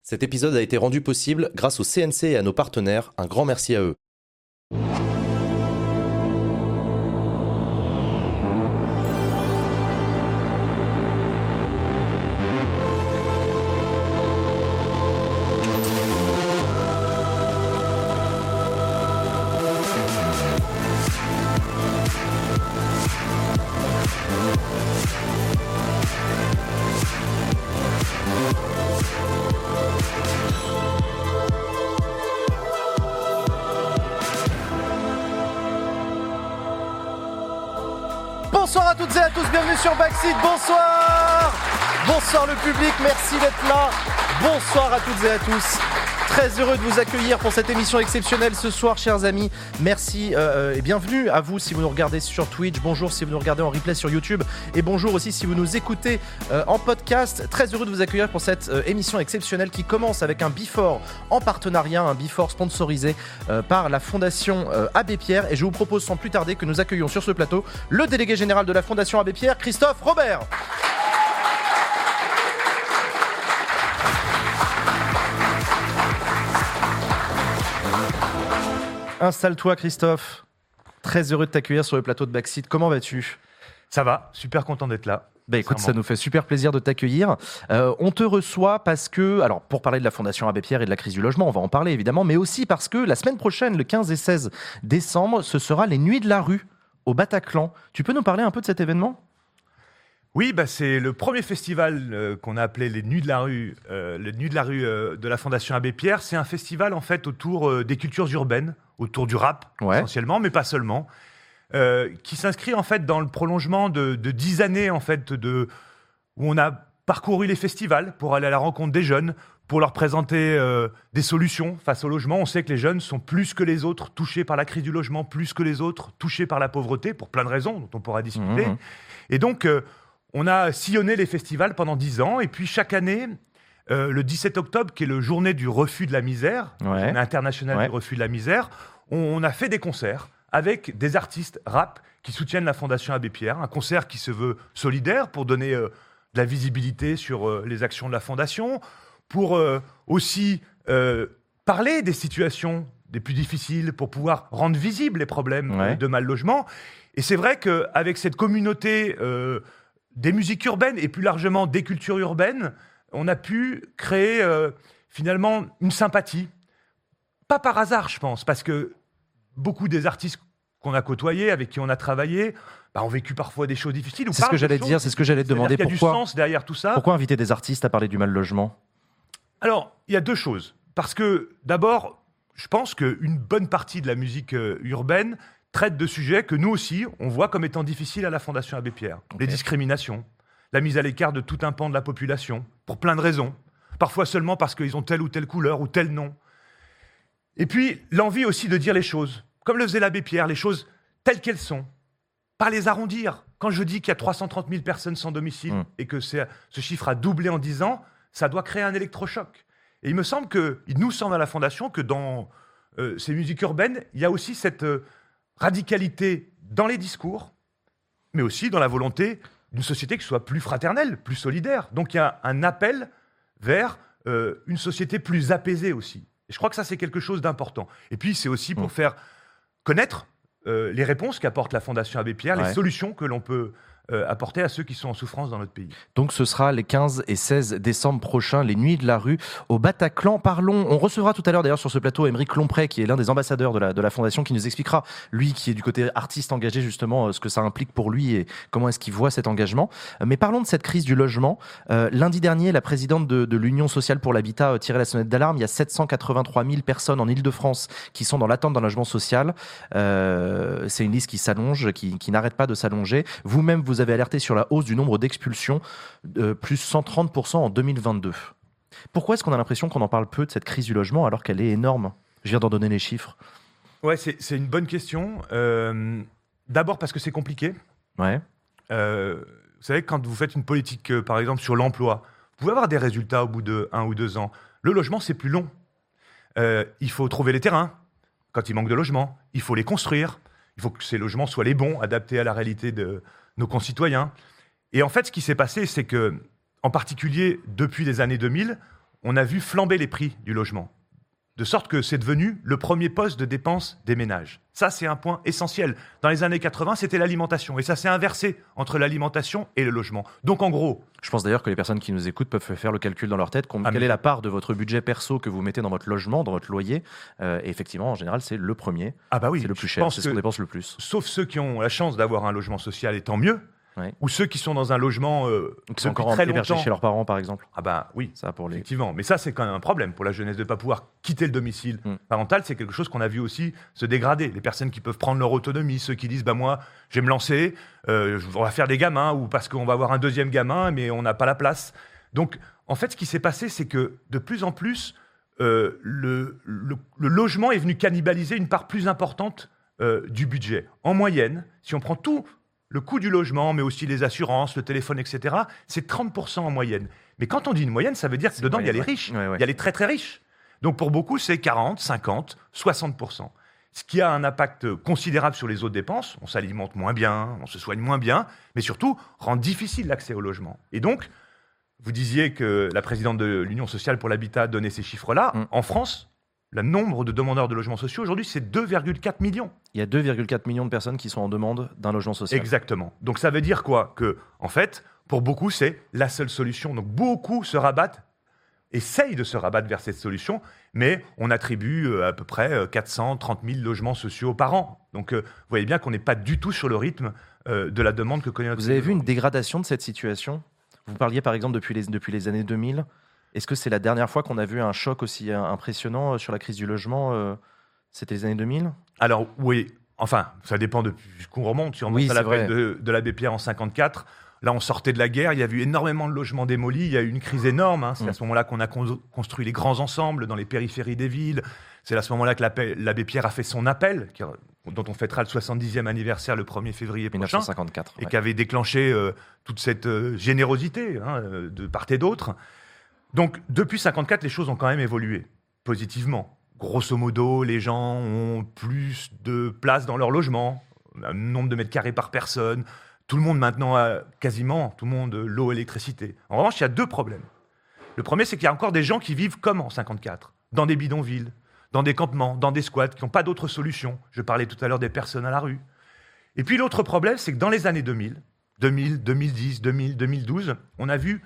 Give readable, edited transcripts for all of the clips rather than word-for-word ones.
Cet épisode a été rendu possible grâce au CNC et à nos partenaires. Un grand merci à eux. Bonsoir à toutes et à tous, bienvenue sur Backseat, bonsoir. Bonsoir le public, merci d'être là. Bonsoir à toutes et à tous. Très heureux de vous accueillir pour cette émission exceptionnelle ce soir, chers amis. Merci et bienvenue à vous si vous nous regardez sur Twitch. Bonjour si vous nous regardez en replay sur YouTube. Et bonjour aussi si vous nous écoutez en podcast. Très heureux de vous accueillir pour cette émission exceptionnelle qui commence avec un Before en partenariat, un Before sponsorisé par la Fondation Abbé Pierre. Et je vous propose sans plus tarder que nous accueillions sur ce plateau le délégué général de la Fondation Abbé Pierre, Christophe Robert. Installe-toi Christophe, très heureux de t'accueillir sur le plateau de Backseat, comment vas-tu ? Ça va, super content d'être là. Bah écoute, ça nous fait super plaisir de t'accueillir. On te reçoit parce que, alors pour parler de la Fondation Abbé Pierre et de la crise du logement, on va en parler évidemment, mais aussi parce que la semaine prochaine, le 15 et 16 décembre, ce sera les Nuits de la rue au Bataclan. Tu peux nous parler un peu de cet événement ? Oui, c'est le premier festival qu'on a appelé les Nuits de la rue, de la Fondation Abbé Pierre. C'est un festival en fait autour des cultures urbaines, autour du rap essentiellement, mais pas seulement, qui s'inscrit en fait dans le prolongement de 10 années en fait où on a parcouru les festivals pour aller à la rencontre des jeunes, pour leur présenter des solutions face au logement. On sait que les jeunes sont plus que les autres touchés par la crise du logement, plus que les autres touchés par la pauvreté, pour plein de raisons dont on pourra discuter. Et donc on a sillonné les festivals pendant 10 ans, et puis chaque année, le 17 octobre, qui est le journée du refus de la misère, journée internationale du refus de la misère, on a fait des concerts avec des artistes rap qui soutiennent la Fondation Abbé Pierre, un concert qui se veut solidaire pour donner de la visibilité sur les actions de la Fondation, pour aussi parler des situations les plus difficiles, pour pouvoir rendre visibles les problèmes de mal logement. Et c'est vrai qu'avec cette communauté des musiques urbaines et plus largement des cultures urbaines, on a pu créer finalement une sympathie. Pas par hasard, je pense, parce que beaucoup des artistes qu'on a côtoyés, avec qui on a travaillé, ont vécu parfois des choses difficiles. C'est ce que j'allais dire, c'est ce que j'allais te demander. Il y a du sens derrière tout ça. Pourquoi inviter des artistes à parler du mal logement ? Alors, il y a deux choses. Parce que d'abord, je pense qu'une bonne partie de la musique urbaine traite de sujets que nous aussi, on voit comme étant difficiles à la Fondation Abbé Pierre. Les discriminations, la mise à l'écart de tout un pan de la population, pour plein de raisons. Parfois seulement parce qu'ils ont telle ou telle couleur ou tel nom. Et puis, l'envie aussi de dire les choses, comme le faisait l'abbé Pierre, les choses telles qu'elles sont. Pas les arrondir. Quand je dis qu'il y a 330 000 personnes sans domicile et que ce chiffre a doublé en 10 ans, ça doit créer un électrochoc. Et il nous semble à la Fondation que dans ces musiques urbaines, il y a aussi cette radicalité dans les discours, mais aussi dans la volonté d'une société qui soit plus fraternelle, plus solidaire. Donc il y a un appel vers une société plus apaisée aussi. Et je crois que ça, c'est quelque chose d'important. Et puis, c'est aussi pour faire connaître les réponses qu'apporte la Fondation Abbé Pierre, les solutions que l'on peut apporter à ceux qui sont en souffrance dans notre pays. Donc ce sera les 15 et 16 décembre prochains, les Nuits de la rue au Bataclan. On recevra tout à l'heure d'ailleurs sur ce plateau Aymeric Lompré, qui est l'un des ambassadeurs de la Fondation, qui nous expliquera, lui qui est du côté artiste engagé justement, ce que ça implique pour lui et comment est-ce qu'il voit cet engagement. Mais parlons de cette crise du logement. Lundi dernier, la présidente de l'Union sociale pour l'habitat tirait la sonnette d'alarme. Il y a 783 000 personnes en Ile-de-France qui sont dans l'attente d'un logement social. C'est une liste qui s'allonge, qui n'arrête pas de s'allonger. Vous-même, vous avez alerté sur la hausse du nombre d'expulsions, plus 130% en 2022. Pourquoi est-ce qu'on a l'impression qu'on en parle peu de cette crise du logement alors qu'elle est énorme ? Je viens d'en donner les chiffres. Ouais, c'est une bonne question. D'abord parce que c'est compliqué. Vous savez, quand vous faites une politique, par exemple, sur l'emploi, vous pouvez avoir des résultats au bout de 1 ou 2 ans. Le logement, c'est plus long. Il faut trouver les terrains quand il manque de logements. Il faut les construire. Il faut que ces logements soient les bons, adaptés à la réalité de nos concitoyens. Et en fait, ce qui s'est passé, c'est que, en particulier depuis les années 2000, on a vu flamber les prix du logement. De sorte que c'est devenu le premier poste de dépense des ménages. Ça, c'est un point essentiel. Dans les années 80, c'était l'alimentation. Et ça s'est inversé entre l'alimentation et le logement. Donc, en gros... Je pense d'ailleurs que les personnes qui nous écoutent peuvent faire le calcul dans leur tête. Quelle est la part de votre budget perso que vous mettez dans votre logement, dans votre loyer ? Et effectivement, en général, c'est le premier. Ah bah oui, c'est le plus cher, c'est ce qu'on dépense le plus. Sauf ceux qui ont la chance d'avoir un logement social, et tant mieux. Ouais. Ou ceux qui sont dans un logement qui sont encore hébergés chez leurs parents, par exemple. Ah bah oui, ça pour les... effectivement. Mais ça, c'est quand même un problème pour la jeunesse de ne pas pouvoir quitter le domicile parental. C'est quelque chose qu'on a vu aussi se dégrader. Les personnes qui peuvent prendre leur autonomie, ceux qui disent moi, je vais me lancer, on va faire des gamins, ou parce qu'on va avoir un deuxième gamin, mais on n'a pas la place. Donc, en fait, ce qui s'est passé, c'est que de plus en plus, le logement est venu cannibaliser une part plus importante du budget. En moyenne, si on prend tout le coût du logement, mais aussi les assurances, le téléphone, etc., c'est 30% en moyenne. Mais quand on dit une moyenne, ça veut dire que dedans, il y a les riches, il y a les très très riches. Donc pour beaucoup, c'est 40, 50, 60%. Ce qui a un impact considérable sur les autres dépenses. On s'alimente moins bien, on se soigne moins bien, mais surtout, rend difficile l'accès au logement. Et donc, vous disiez que la présidente de l'Union sociale pour l'habitat donnait ces chiffres-là. En France, le nombre de demandeurs de logements sociaux, aujourd'hui, c'est 2,4 millions. Il y a 2,4 millions de personnes qui sont en demande d'un logement social. Exactement. Donc ça veut dire quoi ? Que, en fait, pour beaucoup, c'est la seule solution. Donc beaucoup se rabattent, essayent de se rabattre vers cette solution, mais on attribue à peu près 430 000 logements sociaux par an. Donc vous voyez bien qu'on n'est pas du tout sur le rythme de la demande que connaît notre pays. Vous avez vu une dégradation de cette situation ? Vous parliez par exemple depuis les années 2000. Est-ce que c'est la dernière fois qu'on a vu un choc aussi impressionnant sur la crise du logement ? C'était les années 2000 ? Alors oui, enfin, ça dépend de qu'on remonte. Si on remonte à l'appel de l'abbé Pierre en 54, là on sortait de la guerre, il y a eu énormément de logements démolis, il y a eu une crise énorme. C'est à ce moment-là qu'on a construit les grands ensembles dans les périphéries des villes. C'est à ce moment-là que l'abbé Pierre a fait son appel, dont on fêtera le 70e anniversaire le 1er février prochain. 1954. Et qui avait déclenché toute cette générosité de part et d'autre. Donc, depuis 1954, les choses ont quand même évolué positivement. Grosso modo, les gens ont plus de place dans leur logement, un nombre de mètres carrés par personne. Tout le monde maintenant a quasiment l'eau et l'électricité. En revanche, il y a deux problèmes. Le premier, c'est qu'il y a encore des gens qui vivent comme en 1954, dans des bidonvilles, dans des campements, dans des squats, qui n'ont pas d'autre solution. Je parlais tout à l'heure des personnes à la rue. Et puis l'autre problème, c'est que dans les années 2000, 2010, 2000, 2012, on a vu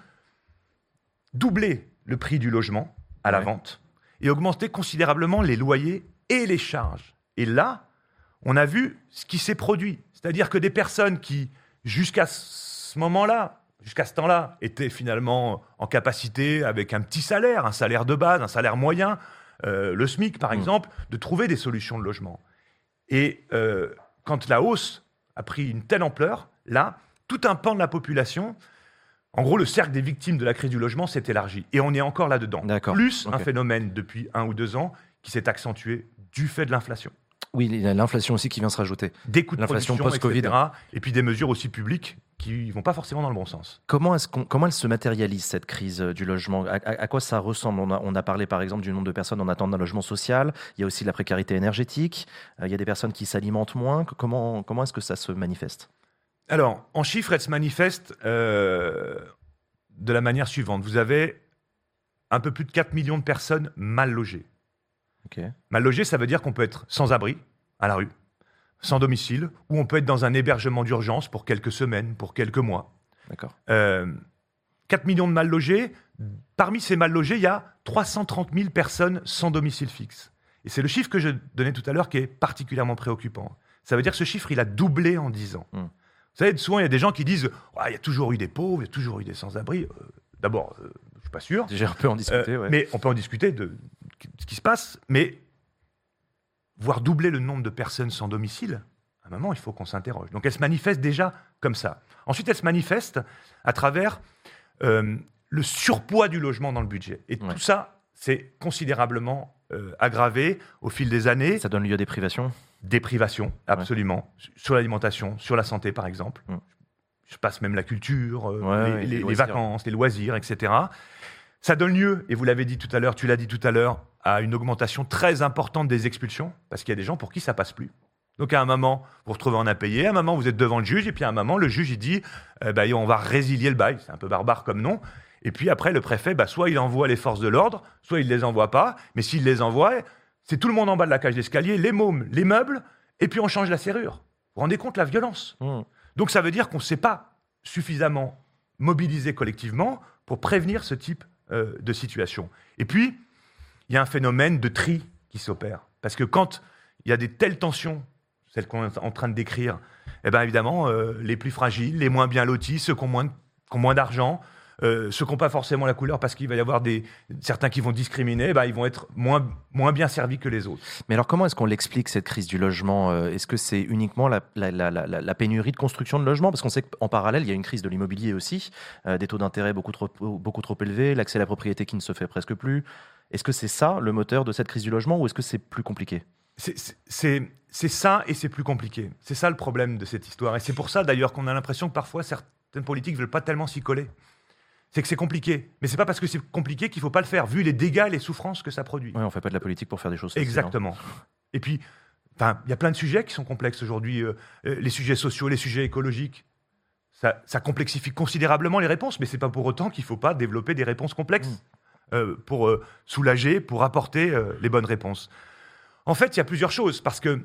doubler le prix du logement à la vente et augmenter considérablement les loyers et les charges. Et là, on a vu ce qui s'est produit. C'est-à-dire que des personnes qui, jusqu'à ce moment-là, jusqu'à ce temps-là, étaient finalement en capacité, avec un petit salaire, un salaire de base, un salaire moyen, le SMIC par exemple, de trouver des solutions de logement. Et quand la hausse a pris une telle ampleur, là, tout un pan de la population... En gros, le cercle des victimes de la crise du logement s'est élargi. Et on est encore là-dedans. Plus un phénomène depuis 1 ou 2 ans qui s'est accentué du fait de l'inflation. Oui, il y a l'inflation aussi qui vient se rajouter. Des coûts de l'inflation production, post-Covid. etc. Et puis des mesures aussi publiques qui ne vont pas forcément dans le bon sens. Comment elle se matérialise, cette crise du logement ? À quoi ça ressemble ? On a parlé par exemple du nombre de personnes en attente d'un logement social. Il y a aussi la précarité énergétique. Il y a des personnes qui s'alimentent moins. Comment est-ce que ça se manifeste ? Alors, en chiffres, elle se manifeste de la manière suivante. Vous avez un peu plus de 4 millions de personnes mal logées. Okay. Mal logées, ça veut dire qu'on peut être sans abri, à la rue, sans domicile, ou on peut être dans un hébergement d'urgence pour quelques semaines, pour quelques mois. D'accord. 4 millions de mal logés. Parmi ces mal logés, il y a 330 000 personnes sans domicile fixe. Et c'est le chiffre que je donnais tout à l'heure qui est particulièrement préoccupant. Ça veut dire que ce chiffre, il a doublé en 10 ans. Vous savez, souvent, il y a des gens qui disent il y a toujours eu des pauvres, il y a toujours eu des sans-abri. D'abord, je ne suis pas sûr. Déjà, on peut en discuter. Mais on peut en discuter de ce qui se passe. Mais voir doubler le nombre de personnes sans domicile, à un moment, il faut qu'on s'interroge. Donc, elle se manifeste déjà comme ça. Ensuite, elle se manifeste à travers le surpoids du logement dans le budget. Et tout ça, c'est considérablement aggravé au fil des années. Ça donne lieu à des privations ? Des privations, absolument. Sur l'alimentation, sur la santé, par exemple. Je passe même la culture, les vacances, les loisirs, etc. Ça donne lieu, et vous l'avez dit tout à l'heure, tu l'as dit tout à l'heure, à une augmentation très importante des expulsions, parce qu'il y a des gens pour qui ça passe plus. Donc à un moment, vous vous retrouvez en impayé, à un moment, vous êtes devant le juge, et puis à un moment, le juge, il dit on va résilier le bail. C'est un peu barbare comme nom. Et puis après, le préfet, soit il envoie les forces de l'ordre, soit il ne les envoie pas. Mais s'il les envoie, c'est tout le monde en bas de la cage d'escalier, les mômes, les meubles, et puis on change la serrure. Vous vous rendez compte la violence ? Donc ça veut dire qu'on ne s'est pas suffisamment mobilisé collectivement pour prévenir ce type de situation. Et puis, il y a un phénomène de tri qui s'opère. Parce que quand il y a des telles tensions, celles qu'on est en train de décrire, évidemment, les plus fragiles, les moins bien lotis, ceux qui ont moins d'argent, ceux qui n'ont pas forcément la couleur parce qu'il va y avoir certains qui vont discriminer, ils vont être moins bien servis que les autres. Mais alors comment est-ce qu'on l'explique, cette crise du logement ? Est-ce que c'est uniquement la pénurie de construction de logements ? Parce qu'on sait qu'en parallèle, il y a une crise de l'immobilier aussi, des taux d'intérêt beaucoup trop élevés, l'accès à la propriété qui ne se fait presque plus. Est-ce que c'est ça le moteur de cette crise du logement ou est-ce que c'est plus compliqué ? C'est ça et c'est plus compliqué. C'est ça le problème de cette histoire. Et c'est pour ça d'ailleurs qu'on a l'impression que parfois certaines politiques ne veulent pas tellement s'y coller. C'est que c'est compliqué. Mais c'est pas parce que c'est compliqué qu'il faut pas le faire, vu les dégâts et les souffrances que ça produit. Oui, on fait pas de la politique pour faire des choses faciles. Exactement. Et puis, il y a plein de sujets qui sont complexes aujourd'hui. Les sujets sociaux, les sujets écologiques. Ça complexifie considérablement les réponses, mais c'est pas pour autant qu'il faut pas développer des réponses complexes pour soulager, pour apporter les bonnes réponses. En fait, il y a plusieurs choses, parce que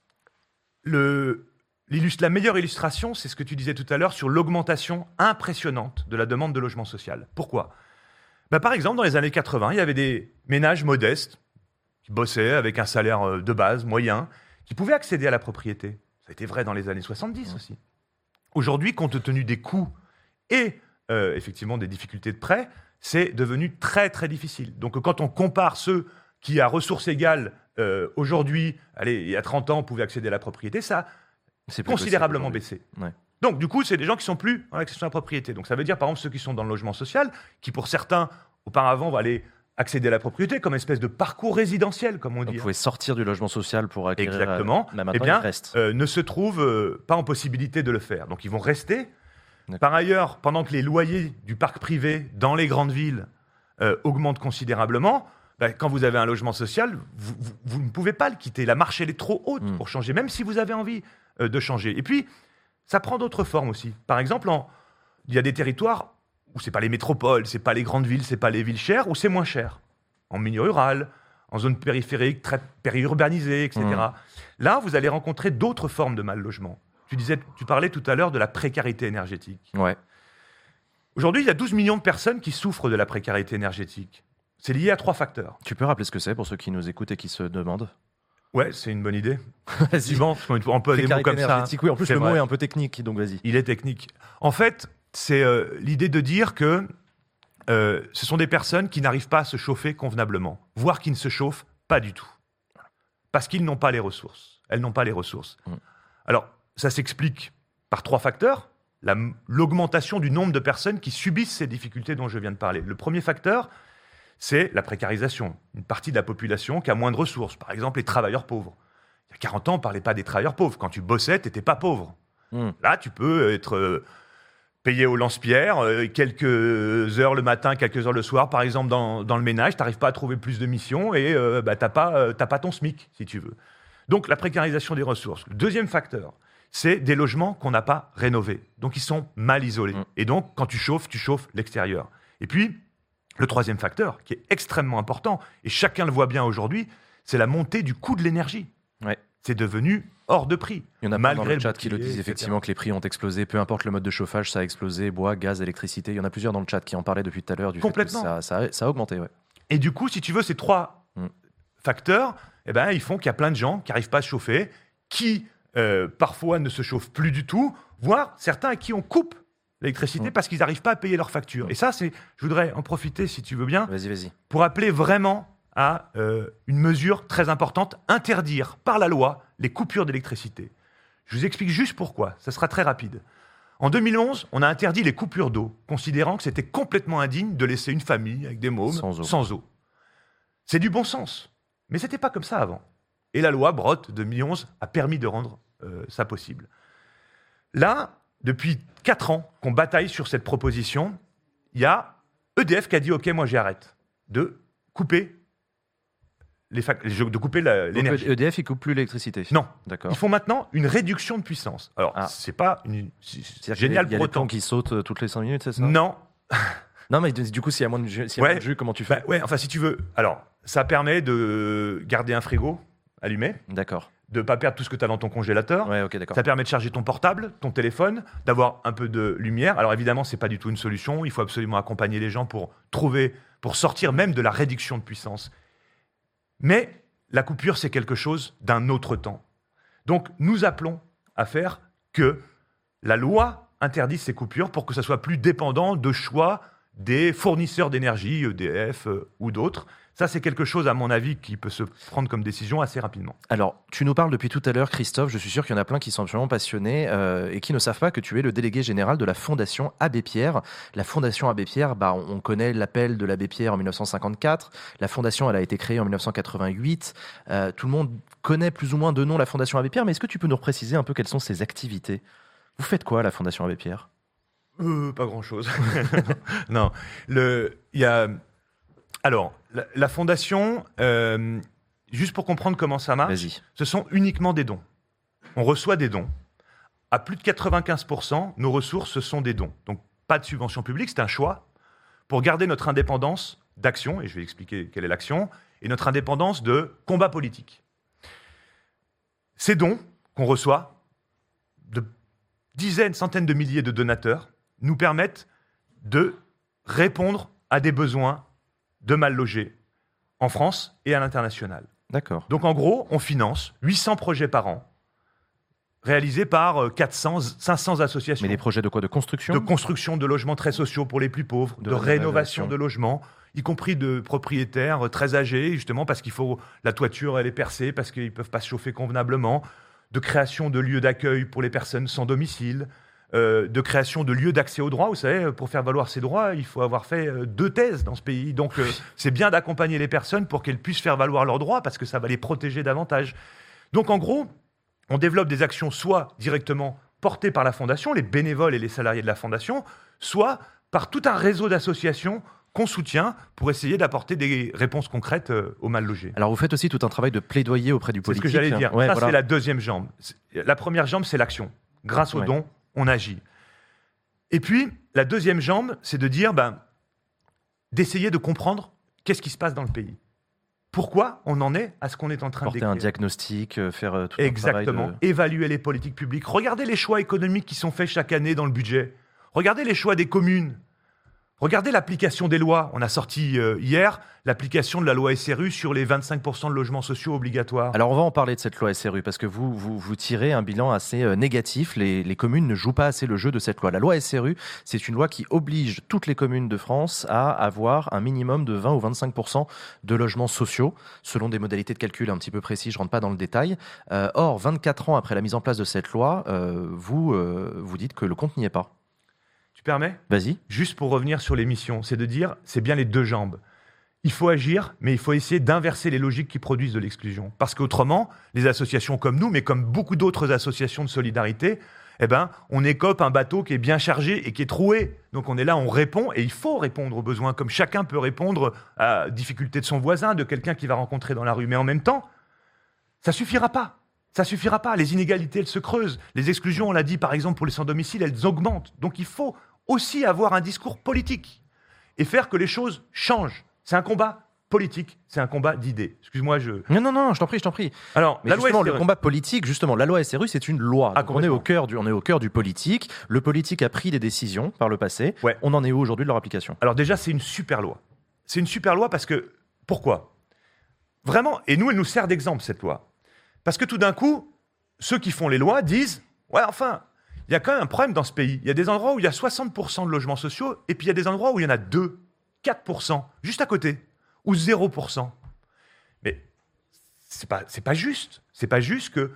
la meilleure illustration, c'est ce que tu disais tout à l'heure sur l'augmentation impressionnante de la demande de logement social. Pourquoi ? Par exemple, dans les années 80, il y avait des ménages modestes qui bossaient avec un salaire de base, moyen, qui pouvaient accéder à la propriété. Ça a été vrai dans les années 70 aussi. Aujourd'hui, compte tenu des coûts et effectivement des difficultés de prêt, c'est devenu très très difficile. Donc quand on compare ceux qui, à ressources égales, aujourd'hui, il y a 30 ans, pouvaient accéder à la propriété, ça a considérablement baissé. Ouais. Donc, du coup, c'est des gens qui sont plus en accession à la propriété. Donc, ça veut dire, par exemple, ceux qui sont dans le logement social, qui, pour certains, auparavant, vont aller accéder à la propriété comme une espèce de parcours résidentiel, comme on dit. Vous pouvez sortir du logement social pour acquérir... Exactement. Ne se trouvent pas en possibilité de le faire. Donc, ils vont rester. Par ailleurs, pendant que les loyers du parc privé dans les grandes villes augmentent considérablement, quand vous avez un logement social, vous ne pouvez pas le quitter. La marche, elle est trop haute pour changer, même si vous avez envie de changer. Et puis, ça prend d'autres formes aussi. Par exemple, il y a des territoires où ce n'est pas les métropoles, ce n'est pas les grandes villes, ce n'est pas les villes chères, où c'est moins cher. En milieu rural, en zone périphérique, très périurbanisée, etc. Là, vous allez rencontrer d'autres formes de mal-logement. Tu parlais tout à l'heure de la précarité énergétique. Ouais. Aujourd'hui, il y a 12 millions de personnes qui souffrent de la précarité énergétique. C'est lié à 3 facteurs. Tu peux rappeler ce que c'est pour ceux qui nous écoutent et qui se demandent ? Ouais, c'est une bonne idée. Vas-y. On peut des mots comme ça. Oui, en plus, le mot est un peu technique, donc vas-y. Il est technique. En fait, c'est l'idée de dire que ce sont des personnes qui n'arrivent pas à se chauffer convenablement, voire qui ne se chauffent pas du tout. Parce qu'ils n'ont pas les ressources. Elles n'ont pas les ressources. Alors, ça s'explique par 3 facteurs. L'augmentation du nombre de personnes qui subissent ces difficultés dont je viens de parler. Le premier facteur, c'est la précarisation. Une partie de la population qui a moins de ressources. Par exemple, les travailleurs pauvres. Il y a 40 ans, on ne parlait pas des travailleurs pauvres. Quand tu bossais, tu n'étais pas pauvre. Là, tu peux être payé au lance-pierre, quelques heures le matin, quelques heures le soir, par exemple, dans le ménage. Tu n'arrives pas à trouver plus de missions et tu n'as pas ton SMIC, si tu veux. Donc, la précarisation des ressources. Le deuxième facteur, c'est des logements qu'on n'a pas rénovés. Donc, ils sont mal isolés. Et donc, quand tu chauffes l'extérieur. Et puis, le troisième facteur, qui est extrêmement important, et chacun le voit bien aujourd'hui, c'est la montée du coût de l'énergie. Ouais. C'est devenu hors de prix. Il y en a plein dans le chat qui le disent effectivement, que les prix ont explosé. Peu importe le mode de chauffage, ça a explosé. Bois, gaz, électricité. Il y en a plusieurs dans le chat qui en parlaient depuis tout à l'heure. Complètement. Fait que ça a augmenté. Ouais. Et du coup, si tu veux, ces 3 facteurs, ils font qu'il y a plein de gens qui n'arrivent pas à se chauffer, qui parfois ne se chauffent plus du tout, voire certains à qui on coupe l'électricité parce qu'ils n'arrivent pas à payer leurs factures. Et ça, je voudrais en profiter, si tu veux bien, pour appeler vraiment à une mesure très importante, interdire par la loi les coupures d'électricité. Je vous explique juste pourquoi, ça sera très rapide. En 2011, on a interdit les coupures d'eau, considérant que c'était complètement indigne de laisser une famille avec des mômes sans eau. C'est du bon sens, mais ce n'était pas comme ça avant. Et la loi Brottes de 2011 a permis de rendre ça possible. Là, depuis 4 ans qu'on bataille sur cette proposition, il y a EDF qui a dit « Ok, moi j'arrête de couper l'énergie. » EDF, il coupe plus l'électricité. Non. D'accord. Ils font maintenant une réduction de puissance. Alors, c'est pas génial pour autant. Il y a les plombs qui sautent toutes les 5 minutes, c'est ça ? Non. Non, mais du coup, s'il y a moins de jus, comment tu fais ? Enfin, si tu veux. Alors, ça permet de garder un frigo allumé. D'accord. De ne pas perdre tout ce que tu as dans ton congélateur. Ouais, ok, d'accord. Ça permet de charger ton portable, ton téléphone, d'avoir un peu de lumière. Alors évidemment, ce n'est pas du tout une solution. Il faut absolument accompagner les gens pour sortir même de la réduction de puissance. Mais la coupure, c'est quelque chose d'un autre temps. Donc, nous appelons à faire que la loi interdise ces coupures pour que ça soit plus dépendant de choix des fournisseurs d'énergie, EDF ou d'autres. Ça, c'est quelque chose, à mon avis, qui peut se prendre comme décision assez rapidement. Alors, tu nous parles depuis tout à l'heure, Christophe. Je suis sûr qu'il y en a plein qui sont absolument passionnés et qui ne savent pas que tu es le délégué général de la Fondation Abbé Pierre. La Fondation Abbé Pierre, on connaît l'appel de l'Abbé Pierre en 1954. La Fondation, elle a été créée en 1988. Tout le monde connaît plus ou moins de nom la Fondation Abbé Pierre, mais est-ce que tu peux nous préciser un peu quelles sont ses activités ? Vous faites quoi à la Fondation Abbé Pierre ? Pas grand-chose. Non. Alors, la fondation, juste pour comprendre comment ça marche, ce sont uniquement des dons. On reçoit des dons. À plus de 95%, nos ressources, ce sont des dons. Donc, pas de subvention publique, c'est un choix pour garder notre indépendance d'action, et je vais expliquer quelle est l'action, et notre indépendance de combat politique. Ces dons qu'on reçoit, de dizaines, centaines de milliers de donateurs, nous permettent de répondre à des besoins de mal logés en France et à l'international. D'accord. Donc en gros, on finance 800 projets par an, réalisés par 400, 500 associations. Mais des projets de quoi ? De construction ? De construction de logements très sociaux pour les plus pauvres, de rénovation de logements, y compris de propriétaires très âgés, justement parce qu'il faut la toiture, elle est percée, parce qu'ils ne peuvent pas se chauffer convenablement, de création de lieux d'accueil pour les personnes sans domicile, de création de lieux d'accès aux droits. Vous savez, pour faire valoir ces droits, il faut avoir fait 2 thèses dans ce pays. Donc, c'est bien d'accompagner les personnes pour qu'elles puissent faire valoir leurs droits parce que ça va les protéger davantage. Donc, en gros, on développe des actions soit directement portées par la Fondation, les bénévoles et les salariés de la Fondation, soit par tout un réseau d'associations qu'on soutient pour essayer d'apporter des réponses concrètes aux mal logés. Alors, vous faites aussi tout un travail de plaidoyer auprès du politique. C'est ce que j'allais dire. Ça, c'est la deuxième jambe. La première jambe, c'est l'action. Grâce aux dons, on agit. Et puis, la deuxième jambe, c'est de dire, d'essayer de comprendre qu'est-ce qui se passe dans le pays. Pourquoi on en est à ce qu'on est en train de décrire. Porter un diagnostic, faire tout Exactement. un travail Évaluer les politiques publiques. Regardez les choix économiques qui sont faits chaque année dans le budget. Regardez les choix des communes. Regardez l'application des lois. On a sorti hier l'application de la loi SRU sur les 25% de logements sociaux obligatoires. Alors on va en parler de cette loi SRU parce que vous tirez un bilan assez négatif. Les communes ne jouent pas assez le jeu de cette loi. La loi SRU, c'est une loi qui oblige toutes les communes de France à avoir un minimum de 20 ou 25% de logements sociaux selon des modalités de calcul un petit peu précises. Je ne rentre pas dans le détail. Or, 24 ans après la mise en place de cette loi, vous dites que le compte n'y est pas. Tu permets ? Vas-y. Juste pour revenir sur les missions, c'est de dire, c'est bien les deux jambes. Il faut agir, mais il faut essayer d'inverser les logiques qui produisent de l'exclusion. Parce qu'autrement, les associations comme nous, mais comme beaucoup d'autres associations de solidarité, on écope un bateau qui est bien chargé et qui est troué. Donc on est là, on répond, et il faut répondre aux besoins, comme chacun peut répondre à la difficulté de son voisin, de quelqu'un qu'il va rencontrer dans la rue. Mais en même temps, ça suffira pas. Ça suffira pas. Les inégalités, elles se creusent. Les exclusions, on l'a dit, par exemple, pour les sans-domicile, elles augmentent. Donc il faut aussi avoir un discours politique et faire que les choses changent. C'est un combat politique, c'est un combat d'idées. Excuse-moi, Non, je t'en prie. Alors, mais justement, le combat politique, justement, la loi SRU, c'est une loi. Donc on est au cœur du politique. Le politique a pris des décisions par le passé. Ouais. On en est où aujourd'hui de leur application ? Alors déjà, c'est une super loi. C'est une super loi parce que... Pourquoi ? Vraiment, et nous, elle nous sert d'exemple, cette loi. Parce que tout d'un coup, ceux qui font les lois disent « Ouais, enfin, il y a quand même un problème dans ce pays. Il y a des endroits où il y a 60% de logements sociaux, et puis il y a des endroits où il y en a 2, 4%, juste à côté, ou 0%. Mais c'est pas juste. C'est pas juste que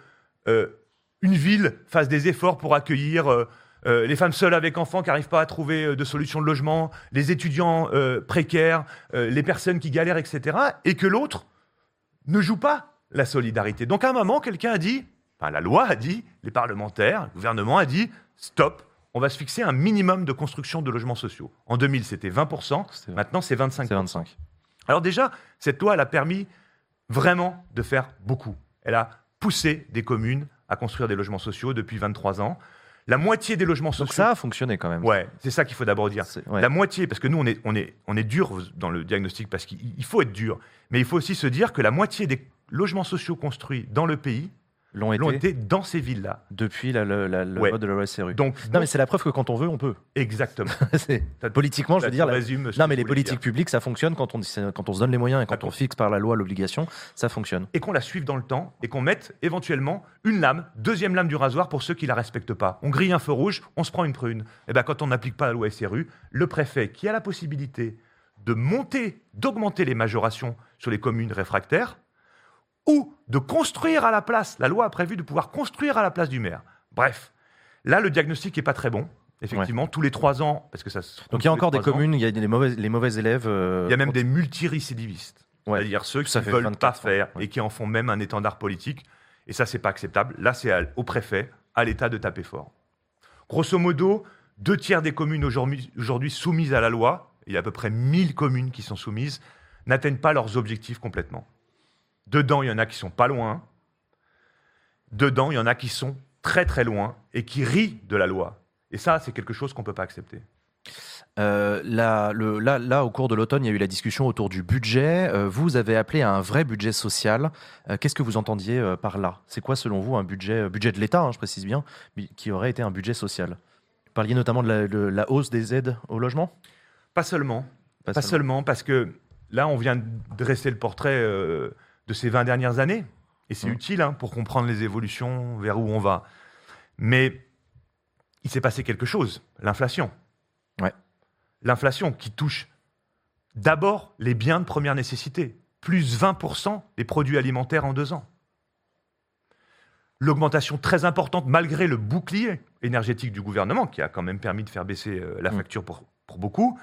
une ville fasse des efforts pour accueillir les femmes seules avec enfants qui n'arrivent pas à trouver de solution de logement, les étudiants précaires, les personnes qui galèrent, etc., et que l'autre ne joue pas la solidarité. Donc à un moment, quelqu'un a dit, la loi a dit, les parlementaires, le gouvernement a dit, stop, on va se fixer un minimum de construction de logements sociaux. En 2000, c'était 20%, maintenant c'est 25%. C'est 25%. Alors déjà, cette loi, elle a permis vraiment de faire beaucoup. Elle a poussé des communes à construire des logements sociaux depuis 23 ans. La moitié des logements sociaux. Donc ça a fonctionné quand même. Ouais, c'est ça qu'il faut d'abord dire. La moitié, parce que nous, on est dur dans le diagnostic, parce qu'il faut être dur. Mais il faut aussi se dire que la moitié des logements sociaux construits dans le pays l'ont été dans ces villes-là. Depuis le vote de la loi SRU. Donc, non, mais c'est la preuve que quand on veut, on peut. Exactement. Politiquement, je veux dire. Non, mais les politiques publiques, ça fonctionne quand on se donne les moyens et quand on fixe par la loi l'obligation, ça fonctionne. Et qu'on la suive dans le temps et qu'on mette éventuellement une lame, deuxième lame du rasoir pour ceux qui la respectent pas. On grille un feu rouge, on se prend une prune. Et ben quand on n'applique pas la loi SRU, le préfet qui a la possibilité d'augmenter les majorations sur les communes réfractaires, ou de construire à la place. La loi a prévu de pouvoir construire à la place du maire. Bref, là, le diagnostic n'est pas très bon. Effectivement, tous les 3 ans, parce que ça. Donc il y a encore des communes, il y a les mauvais élèves. Il y a même des multirécidivistes, c'est-à-dire ceux qui ne veulent pas faire et qui en font même un étendard politique. Et ça, c'est pas acceptable. Là, c'est au préfet, à l'État de taper fort. Grosso modo, 2/3 des communes aujourd'hui soumises à la loi, il y a à peu près 1000 communes qui sont soumises, n'atteignent pas leurs objectifs complètement. Dedans, il y en a qui sont pas loin. Dedans, il y en a qui sont très très loin et qui rient de la loi. Et ça, c'est quelque chose qu'on ne peut pas accepter. Là, au cours de l'automne, il y a eu la discussion autour du budget. Vous avez appelé à un vrai budget social. Qu'est-ce que vous entendiez par là ? C'est quoi, selon vous, un budget de l'État, je précise bien, qui aurait été un budget social ? Vous parliez notamment de la hausse des aides au logement ? Pas seulement, parce que là, on vient de dresser le portrait de ces 20 dernières années. Et c'est utile pour comprendre les évolutions, vers où on va. Mais il s'est passé quelque chose, l'inflation. Ouais. L'inflation qui touche d'abord les biens de première nécessité. Plus 20% des produits alimentaires en 2 ans. L'augmentation très importante, malgré le bouclier énergétique du gouvernement, qui a quand même permis de faire baisser la facture pour beaucoup.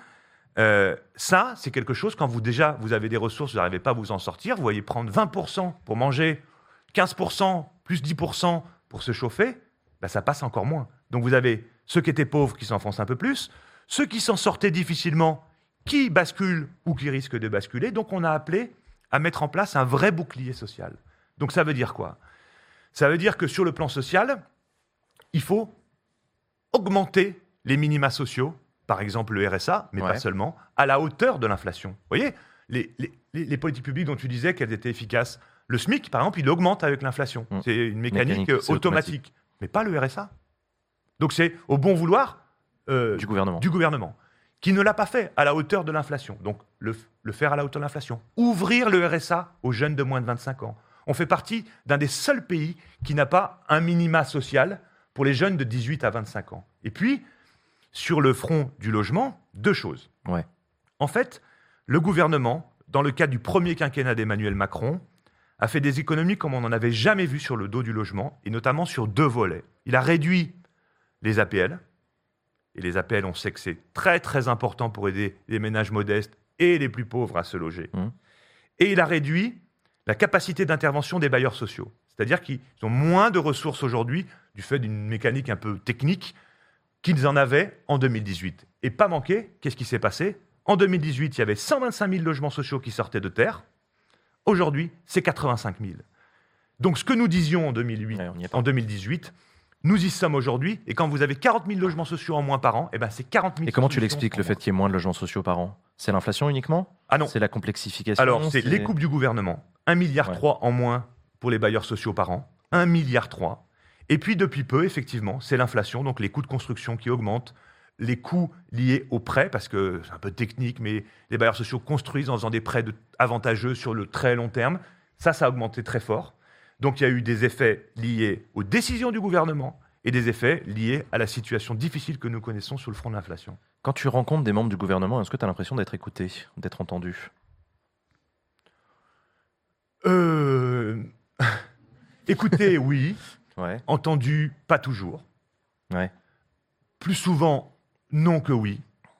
Ça, c'est quelque chose, quand vous avez des ressources, vous n'arrivez pas à vous en sortir, vous voyez prendre 20% pour manger, 15%, plus 10% pour se chauffer, ça passe encore moins. Donc vous avez ceux qui étaient pauvres qui s'enfoncent un peu plus, ceux qui s'en sortaient difficilement, qui basculent ou qui risquent de basculer. Donc on a appelé à mettre en place un vrai bouclier social. Donc ça veut dire quoi ? Ça veut dire que sur le plan social, il faut augmenter les minima sociaux, par exemple le RSA, mais pas seulement, à la hauteur de l'inflation. Vous voyez, les politiques publiques dont tu disais qu'elles étaient efficaces, le SMIC, par exemple, il augmente avec l'inflation. C'est une mécanique automatique, mais pas le RSA. Donc c'est au bon vouloir du gouvernement, qui ne l'a pas fait à la hauteur de l'inflation. Donc le faire à la hauteur de l'inflation. Ouvrir le RSA aux jeunes de moins de 25 ans. On fait partie d'un des seuls pays qui n'a pas un minima social pour les jeunes de 18 à 25 ans. Et puis, sur le front du logement, 2 choses. Ouais. En fait, le gouvernement, dans le cadre du premier quinquennat d'Emmanuel Macron, a fait des économies comme on n'en avait jamais vu sur le dos du logement, et notamment sur 2 volets. Il a réduit les APL, et les APL, on sait que c'est très très important pour aider les ménages modestes et les plus pauvres à se loger. Et il a réduit la capacité d'intervention des bailleurs sociaux. C'est-à-dire qu'ils ont moins de ressources aujourd'hui, du fait d'une mécanique un peu technique, qu'ils en avaient en 2018. Et pas manqué, qu'est-ce qui s'est passé ? En 2018, il y avait 125 000 logements sociaux qui sortaient de terre. Aujourd'hui, c'est 85 000. Donc ce que nous disions en 2018, nous y sommes aujourd'hui. Et quand vous avez 40 000 logements sociaux en moins par an, c'est 40 000. Et comment tu l'expliques, le fait qu'il y ait moins de logements sociaux par an ? C'est l'inflation uniquement ? Ah non. C'est la complexification ? Alors, c'est les coupes du gouvernement. 1,3 milliard en moins pour les bailleurs sociaux par an. 1,3 milliard. Et puis, depuis peu, effectivement, c'est l'inflation, donc les coûts de construction qui augmentent, les coûts liés aux prêts, parce que c'est un peu technique, mais les bailleurs sociaux construisent en faisant des prêts avantageux sur le très long terme. Ça a augmenté très fort. Donc, il y a eu des effets liés aux décisions du gouvernement et des effets liés à la situation difficile que nous connaissons sur le front de l'inflation. Quand tu rencontres des membres du gouvernement, est-ce que tu as l'impression d'être écouté, d'être entendu ? Écouté, oui. Ouais. Entendu, pas toujours. Ouais. Plus souvent, non que oui.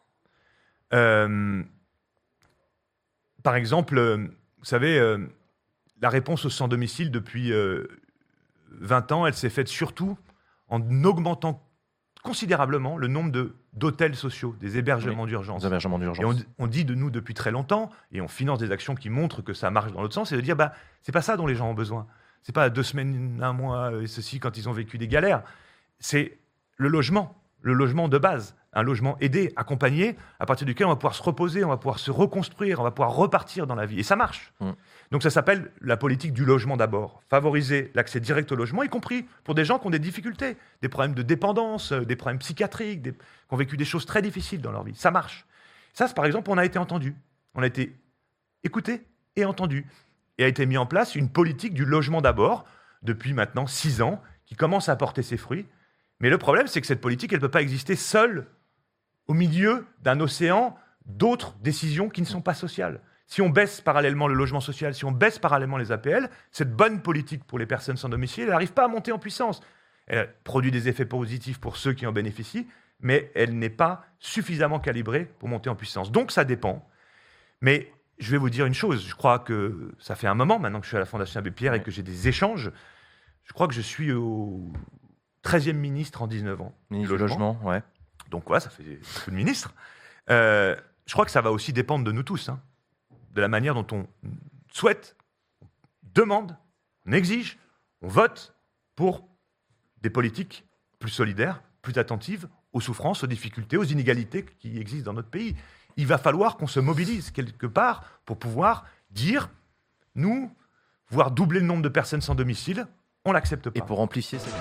Par exemple, vous savez, la réponse au sans-domicile depuis 20 ans, elle s'est faite surtout en augmentant considérablement le nombre d'hôtels sociaux, des hébergements d'urgence. Des hébergements d'urgence. Et on dit de nous depuis très longtemps, et on finance des actions qui montrent que ça marche dans l'autre sens, c'est de dire, c'est pas ça dont les gens ont besoin. C'est pas 2 semaines, 1 mois, et ceci, quand ils ont vécu des galères. C'est le logement de base, un logement aidé, accompagné, à partir duquel on va pouvoir se reposer, on va pouvoir se reconstruire, on va pouvoir repartir dans la vie. Et ça marche. Donc ça s'appelle la politique du logement d'abord. Favoriser l'accès direct au logement, y compris pour des gens qui ont des difficultés, des problèmes de dépendance, des problèmes psychiatriques, qui ont vécu des choses très difficiles dans leur vie. Ça marche. Ça, par exemple, on a été entendu. On a été écouté et entendu. Et a été mis en place une politique du logement d'abord, depuis maintenant 6 ans, qui commence à porter ses fruits. Mais le problème, c'est que cette politique, elle ne peut pas exister seule au milieu d'un océan d'autres décisions qui ne sont pas sociales. Si on baisse parallèlement le logement social, si on baisse parallèlement les APL, cette bonne politique pour les personnes sans domicile, elle n'arrive pas à monter en puissance. Elle produit des effets positifs pour ceux qui en bénéficient, mais elle n'est pas suffisamment calibrée pour monter en puissance. Donc ça dépend. Mais je vais vous dire une chose, je crois que ça fait un moment maintenant que je suis à la Fondation Abbé Pierre et que j'ai des échanges. Je crois que je suis au 13e ministre en 19 ans. Ministre du logement, ouais. Donc ça fait beaucoup de ministres. Je crois que ça va aussi dépendre de nous tous, de la manière dont on souhaite, on demande, on exige, on vote pour des politiques plus solidaires, plus attentives aux souffrances, aux difficultés, aux inégalités qui existent dans notre pays. Il va falloir qu'on se mobilise quelque part pour pouvoir dire, nous, voir doubler le nombre de personnes sans domicile, on ne l'accepte pas. Et pour amplifier cette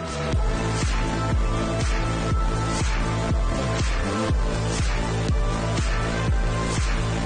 liste.